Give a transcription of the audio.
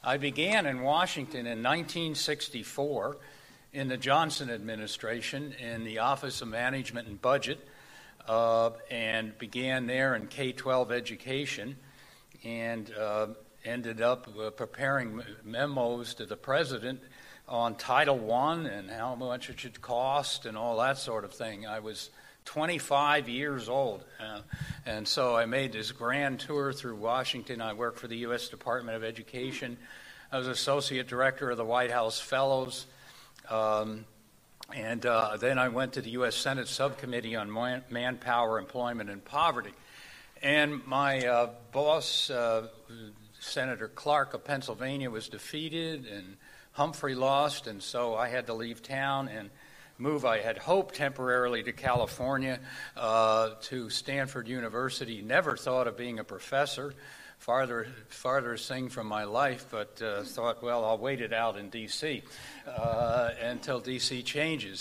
I began in Washington in 1964 in the Johnson administration in the Office of Management and Budget, and began there in K-12 education, and ended up preparing memos to the president on Title I and how much it should cost and all that sort of thing. I was 25 years old, and so I made this grand tour through Washington. I worked for the U.S. Department of Education. I was associate director of the White House Fellows, and then I went to the U.S. Senate Subcommittee on Manpower, Employment, and Poverty. And my boss, Senator Clark of Pennsylvania, was defeated, and Humphrey lost, and so I had to leave town and move. I had hoped temporarily to California, to Stanford University. Never thought of being a professor. Farthest thing from my life, but thought, well, I'll wait it out in D.C. Until D.C. changes.